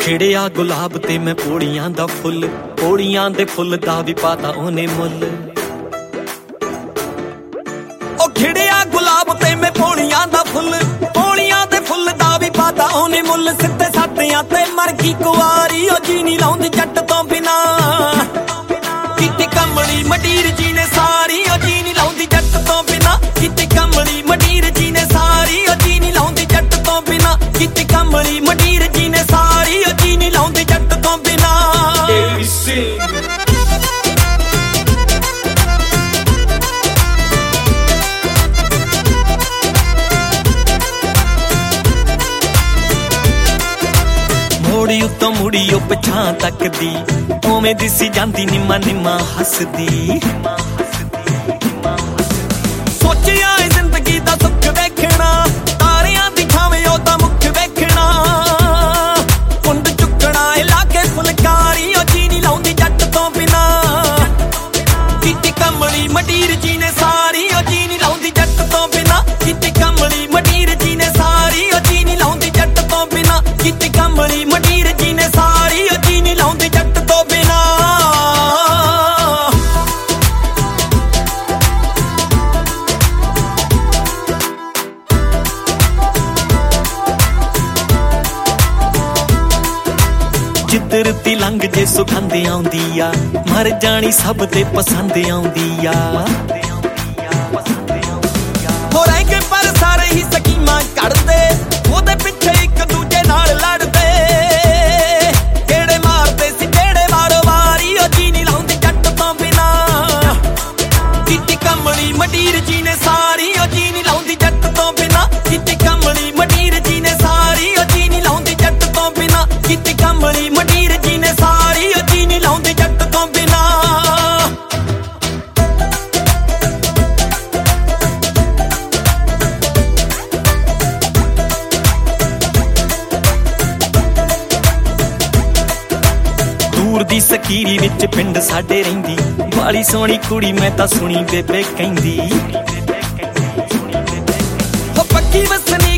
ਖਿੜਿਆ ਗੁਲਾਬ ਤੇ ਮੈਂ ਪੋੜੀਆਂ ਦਾ ਫੁੱਲ, ਪੋੜੀਆਂ ਦੇ ਫੁੱਲ ਦਾ ਵੀ ਪਾਤਾ ਉਹਨੇ ਮੁੱਲ। ਉਹ ਖਿੜਿਆ ਗੁਲਾਬ ਤੇ ਮੈਂ ਪੋੜੀਆਂ ਦਾ ਫੁੱਲ, ਪੋੜੀਆਂ ਦੇ ਫੁੱਲ ਦਾ ਵੀ ਪਾਤਾ ਉਹਨੇ ਮੁੱਲ। ਸਿੱਧੇ ਸਾਧਿਆਂ ਤੇ ਮਰ ਗਈ ਕੁਆਰੀ, ਉਹ ਜੀ ਨਹੀਂ ਲਾਉਂਦੀ ਜੱਟ ਤੋਂ ਬਿਨਾ। ਕੀਤੀ ਕਮਲੀ ਮੰਡੀਰ ਜੀ ਨੇ ਸਾਰੀ, ਉਹ ਜੀ ਨਹੀਂ ਲਾਉਂਦੀ ਜੱਟ ਤੋਂ ਬਿਨਾ। ਕੀਤੀ ਕਮਲੀ ਮੰਡੀਰ ਜੀ ਨੇ ਸਾਰੀ, ਉਹ ਜੀ ਨਹੀਂ ਲਾਉਂਦੀ ਜੱਟ ਤੋਂ ਬਿਨਾ। ਕੀਤੀ ਕਮਲੀ ਮੰਡੀਰ ਜੀ ਨੇ ਸਾਰੀ, ਉਹ ਜੀ ਨਹੀਂ ਲਾਉਂਦੀ ਜੱਟ ਤੋਂ ਬਿਨਾ। ਮੋੜੀ ਉੱਤੋਂ ਮੁੜੀ ਉਹ ਪਿਛਾਂ ਤੱਕਦੀ, ਉਵੇਂ ਦਿਸੀ ਜਾਂਦੀ ਨਿੰਮਾ ਨਿੰਮਾ ਹੱਸਦੀ। ਸੋਚਿਆ ਏ ਜ਼ਿੰਦਗੀ ਦਾ ਸੁੱਖ ਵੇਖਣਾ, ਤਾਰਿਆਂ ਦੀ ਛਾਵੇਂ ਉਹਦਾ ਮੁੱਖ ਵੇਖਣਾ। ਕੁੰਡ ਚੁੱਕਣਾ ਏ ਲਾ ਕੇ ਫੁਲਕਾਰੀ, ਉਹ ਜੀ ਨਹੀਂ ਲਾਉਂਦੀ ਜੱਟ ਤੋਂ ਬਿਨਾ। ਕੀਤੀ ਕਮਲੀ ਮੰਡੀਰ ਜੀ ਨੇ ਸਾਰੀ, ਉਹ ਜੀ ਨਹੀਂ ਲਾਉਂਦੀ ਜੱਟ ਤੋਂ ਬਿਨਾ। ਕੀਤੀ ਕਮਲੀ ਮੰਡੀਰ ਜੀ ਨੇ ਸਾਰੀ, ਉਹ ਜੀ ਨਹੀਂ ਲਾਉਂਦੀ ਜੱਟ ਤੋਂ ਬਿਨਾ। ਕੀਤੀ ਕਮਲੀ ਮੰਡੀਰ ਜੀ ਨੇ ਸਾਰੀ, ਉਹ ਜੀ ਨਹੀਂ ਲਾਉਂਦੀ ਜੱਟ ਤੋਂ ਬਿਨਾ। ਜਿੱਧਰ ਦੀ ਲੰਘ ਜੇ ਸੁਗੰਧ ਆਉਂਦੀ ਆ, ਮਰ ਜਾਣੀ ਸਭ ਦੇ ਪਸੰਦ ਆਉਂਦੀ ਆ। ਹੋ ਰਹਿ ਕੇ ਪਰ ਸਾਰੇ ਹੀ ਸਕੀਮਾਂ ਕੱਢਦੇ, ਉਹਦੇ ਪਿੱਛੇ ਇੱਕ ਦੂਜੇ ਨਾਲ ਲੜਦੇ। ਕਿਹੜੇ ਮਾਰਦੇ ਸੀ ਜਿਹੜੇ ਵਾਰੋ ਵਾਰੀ, ਉਹ ਜੀ ਨਹੀਂ ਲਾਉਂਦੀ ਜੱਟ ਤੋਂ ਬਿਨਾ। ਕੀਤੀ ਕਮਲੀ ਮੰਡੀਰ ਜੀ ਨੇ ਸਾਰੀ, ਉਹ ਜੀ ਨਹੀਂ ਲਾਉਂਦੀ ਜੱਟ ਤੋਂ ਬਿਨਾ। ਕੀਤੀ ਕਮਲੀ ਮੰਡੀਰ ਜੀ ਨੇ ਸਾਰੀ, ਉਹ ਜੀ ਨਹੀਂ ਲਾਉਂਦੀ ਜੱਟ ਤੋਂ ਬਿਨਾ। ਕੀਤੀ ਕਮਲੀ ਮੰਡੀਰ ਜੀ ਨੇ ਸਾਰੀ, ਉਹ ਜੀ ਨਹੀਂ ਲਾਉਂਦੀ ਜੱਟ ਤੋਂ ਬਿਨਾ। ਦੂਰ ਦੀ ਸਕੀਰੀ ਵਿੱਚ ਪਿੰਡ ਸਾਡੇ ਰਹਿੰਦੀ, ਬਾਲੀ ਸੋਹਣੀ ਕੁੜੀ ਮੈਂ ਤਾਂ ਸੁਣੀ ਬੇਬੇ ਕਹਿੰਦੀ। ਉਹ ਪੱਕੀ ਵਸਨੀ